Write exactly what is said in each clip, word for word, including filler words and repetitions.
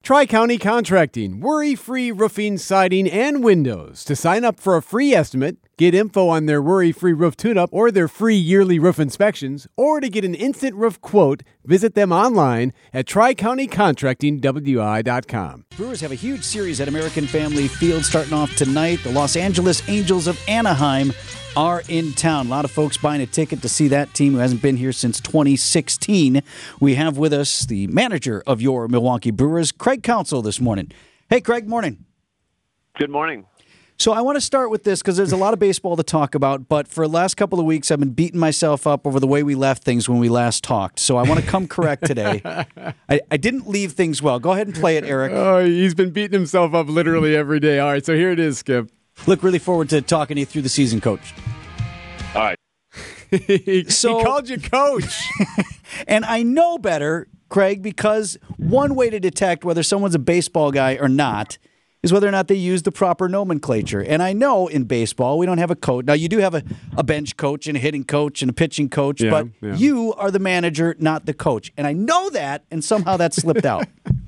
Tri-County Contracting, worry-free roofing, siding, and windows. To sign up for a free estimate, get info on their worry-free roof tune-up or their free yearly roof inspections, or to get an instant roof quote, visit them online at tri county contracting w i dot com. Brewers have a huge series at American Family Field starting off tonight. The Los Angeles Angels of Anaheim are in town. A lot of folks buying a ticket to see that team who hasn't been here since twenty sixteen. We have with us the manager of your Milwaukee Brewers, Craig Counsell, this morning. Hey, Craig, morning. Good morning. So I want to start with this because there's a lot of baseball to talk about, but for the last couple of weeks I've been beating myself up over the way we left things when we last talked. So I want to come correct today. I, I didn't leave things well. Go ahead and play it, Eric. Oh, he's been beating himself up literally every day. All right, so here it is, Skip. Look really forward to talking to you through the season, Coach. All right. he, So- he called you Coach. And I know better, Craig, because one way to detect whether someone's a baseball guy or not is whether or not they use the proper nomenclature. And I know in baseball we don't have a coach. Now, you do have a, a bench coach and a hitting coach and a pitching coach, Yeah, but yeah. you are the manager, not the coach. And I know that, and somehow that slipped out.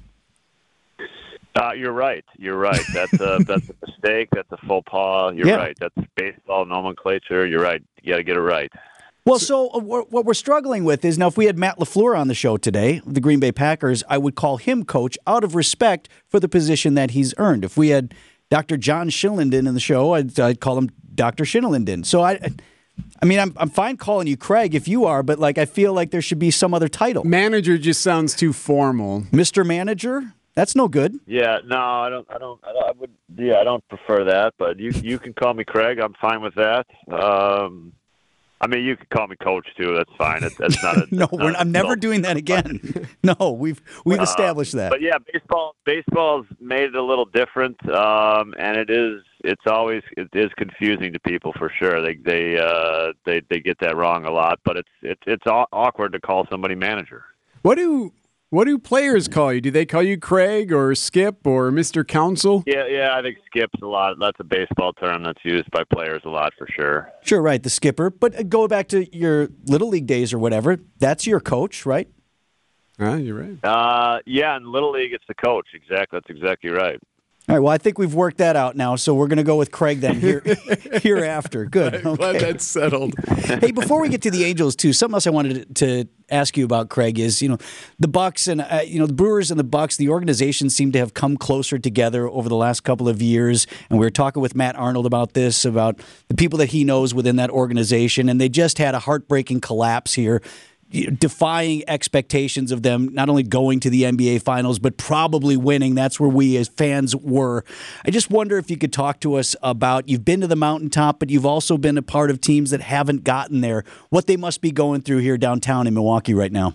Uh, you're right. You're right. That's a that's a mistake. That's a faux pas. You're Yeah. right. That's baseball nomenclature. You're right. You got to get it right. Well, so uh, we're- what we're struggling with is now if we had Matt LaFleur on the show today, the Green Bay Packers, I would call him coach out of respect for the position that he's earned. If we had Doctor John Shinninden in the show, I'd, I'd call him Doctor Shinninden. So I, I mean, I'm I'm fine calling you Craig if you are, but like I feel like there should be some other title. Manager just sounds too formal. Mister Manager, that's no good. Yeah. No, I don't. I don't. I, don't, I would. Yeah, I don't prefer that. But you you can call me Craig. I'm fine with that. Um, I mean, you can call me Coach too. That's fine. It, that's not a. No, that's we're, not I'm never insult. doing that again. No, we've we've Uh, established that. But yeah, baseball baseball's made it a little different, um, and it is it's always it is confusing to people for sure. They they uh, they they get that wrong a lot, but it's it's it's aw- awkward to call somebody manager. What do what do players call you? Do they call you Craig or Skip or Mister Counsell? Yeah, yeah, I think Skip's a lot. That's a baseball term that's used by players a lot for sure. Sure, right, the skipper. But uh, go back to your Little League days or whatever. That's your coach, right? Ah, you're right. Uh, yeah, in Little League, it's the coach. Exactly, that's exactly right. All right, well, I think we've worked that out now, so we're going to go with Craig then here, hereafter. Good. I'm glad Okay. that's settled. Hey, before we get to the Angels, too, something else I wanted to ask you about, Craig, is, you know, the Bucks and, uh, you know, the Brewers and the Bucks, the organizations seem to have come closer together over the last couple of years. And we were talking with Matt Arnold about this, about the people that he knows within that organization, and they just had a heartbreaking collapse here, defying expectations of them not only going to the N B A Finals, but probably winning. That's where we as fans were. I just wonder if you could talk to us about, you've been to the mountaintop, but you've also been a part of teams that haven't gotten there, what they must be going through here downtown in Milwaukee right now.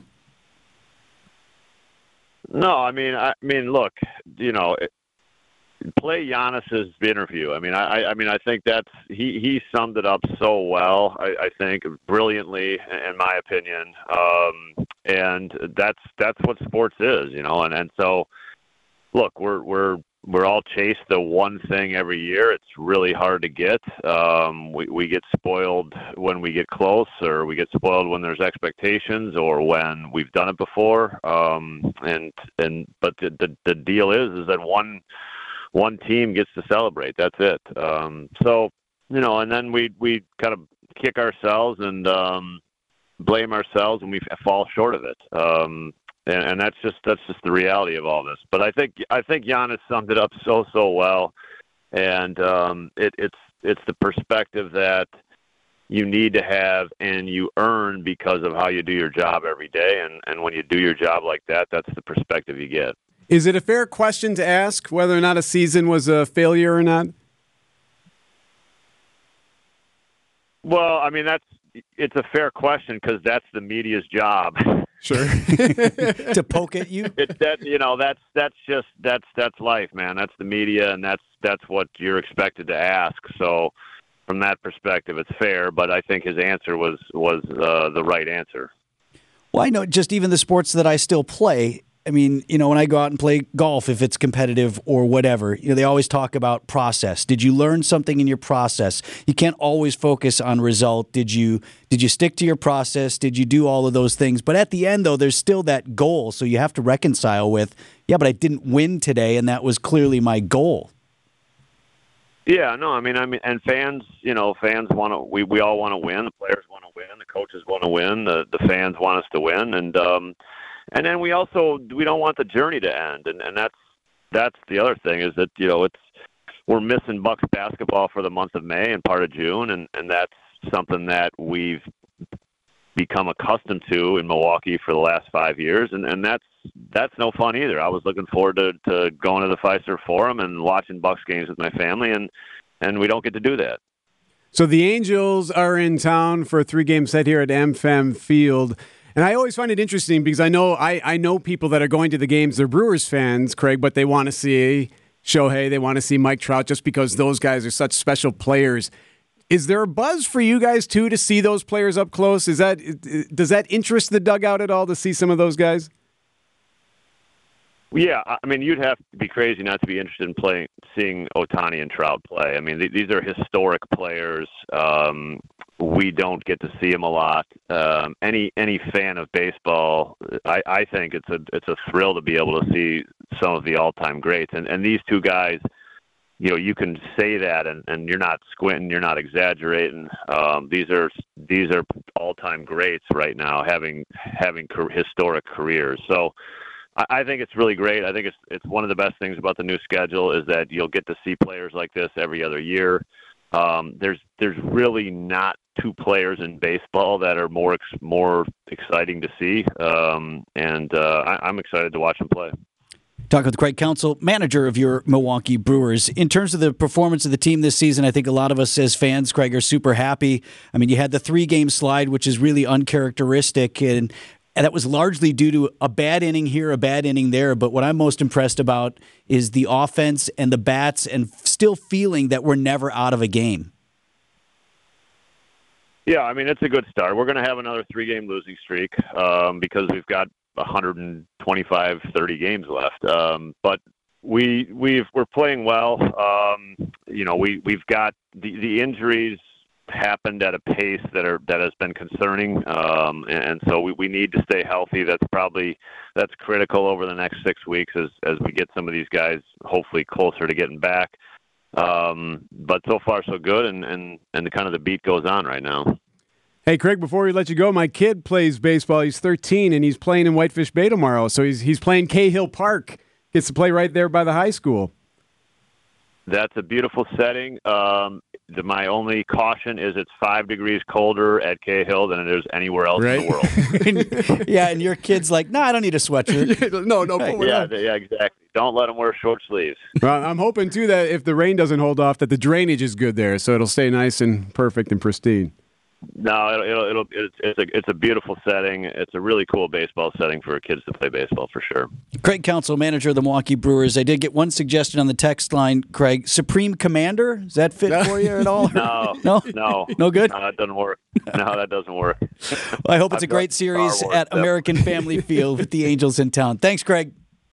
No, I mean, I mean, look, you know, it- play Giannis's interview. I mean, I, I mean, I think that's he, he summed it up so well. I, I think brilliantly, in my opinion. Um, and that's that's what sports is, you know. And, and so, look, we're we're we're all chase the one thing every year. It's really hard to get. Um, we we get spoiled when we get close, or we get spoiled when there's expectations, or when we've done it before. Um, and and but the, the the deal is is that one. One team gets to celebrate. That's it. Um, so, you know, and then we we kind of kick ourselves and um, blame ourselves when we fall short of it. Um, and, and that's just that's just the reality of all this. But I think I think Giannis summed it up so so well, and um, it, it's it's the perspective that you need to have and you earn because of how you do your job every day. And, and when you do your job like that, that's the perspective you get. Is it a fair question to ask whether or not a season was a failure or not? Well, I mean, that's it's a fair question because that's the media's job. Sure. To poke at you? It, that you know, that's that's just that's that's life, man. That's the media, and that's that's what you're expected to ask. So, from that perspective, it's fair. But I think his answer was was uh, the right answer. Well, I know just even the sports that I still play. I mean, you know, when I go out and play golf, if it's competitive or whatever, you know, they always talk about process. Did you learn something in your process? You can't always focus on result. Did you did you stick to your process? Did you do all of those things? But at the end, though, there's still that goal. So you have to reconcile with, yeah, but I didn't win today, and that was clearly my goal. Yeah, no, I mean, I mean, and fans, you know, fans want to. We, we all want to win. The players want to win. The coaches want to win. The the fans want us to win, and um, and then we also we don't want the journey to end, and and that's that's the other thing is that you know it's we're missing Bucks basketball for the month of May and part of June, and and that's something that we've become accustomed to in Milwaukee for the last five years, and and that's that's no fun either. I was looking forward to, to going to the Fiserv Forum and watching Bucks games with my family, and and we don't get to do that. So the Angels are in town for a three-game set here at AmFam Field, and I always find it interesting because I know I, I know people that are going to the games. They're Brewers fans, Craig, but they want to see Shohei, they want to see Mike Trout, just because those guys are such special players. Is there a buzz for you guys too to see those players up close? Is that does that interest the dugout at all to see some of those guys? Yeah, I mean, you'd have to be crazy not to be interested in playing, seeing Ohtani and Trout play. I mean, th- these are historic players. Um, we don't get to see them a lot. Um, any any fan of baseball, I, I think it's a it's a thrill to be able to see some of the all-time greats. And and these two guys, you know, you can say that, and, and you're not squinting, you're not exaggerating. Um, these are these are all-time greats right now, having having co- historic careers. So. I think it's really great. I think it's it's one of the best things about the new schedule is that you'll get to see players like this every other year. Um, there's there's really not two players in baseball that are more ex- more exciting to see, um, and uh, I, I'm excited to watch them play. Talking with Craig Counsell, manager of your Milwaukee Brewers. In terms of the performance of the team this season, I think a lot of us as fans, Craig, are super happy. I mean, you had the three-game slide, which is really uncharacteristic, and And that was largely due to a bad inning here, a bad inning there. But what I'm most impressed about is the offense and the bats and still feeling that we're never out of a game. Yeah, I mean, it's a good start. We're going to have another three-game losing streak um, because we've got one twenty-five, thirty games left. Um, but we, we've, we're playing well. Um, you know, we, we've got the, the injuries happened at a pace that are that has been concerning, um, and so we, we need to stay healthy. That's probably that's critical over the next six weeks as as we get some of these guys hopefully closer to getting back. Um, but so far so good, and and and the kind of the beat goes on right now. Hey Craig, before we let you go, my kid plays baseball. He's thirteen and he's playing in Whitefish Bay tomorrow. So he's he's playing Cahill Park. Gets to play right there by the high school. That's a beautiful setting. Um, the, my only caution is it's five degrees colder at Cahill than it is anywhere else right? in the world. Yeah, and your kid's like, no, nah, I don't need a sweatshirt. no, no. Put yeah, on. yeah, exactly. Don't let them wear short sleeves. Well, I'm hoping, too, that if the rain doesn't hold off, that the drainage is good there, so it'll stay nice and perfect and pristine. No, it'll, it'll, it'll it's, it's a it's a beautiful setting. It's a really cool baseball setting for kids to play baseball for sure. Craig Counsell, manager of the Milwaukee Brewers. I did get one suggestion on the text line, Craig. Supreme Commander? Does that fit for you at all? No, no, no, no good. No, that doesn't work. No, that doesn't work. Well, I hope it's a great series at American Family Field with the Angels in town. Thanks, Craig.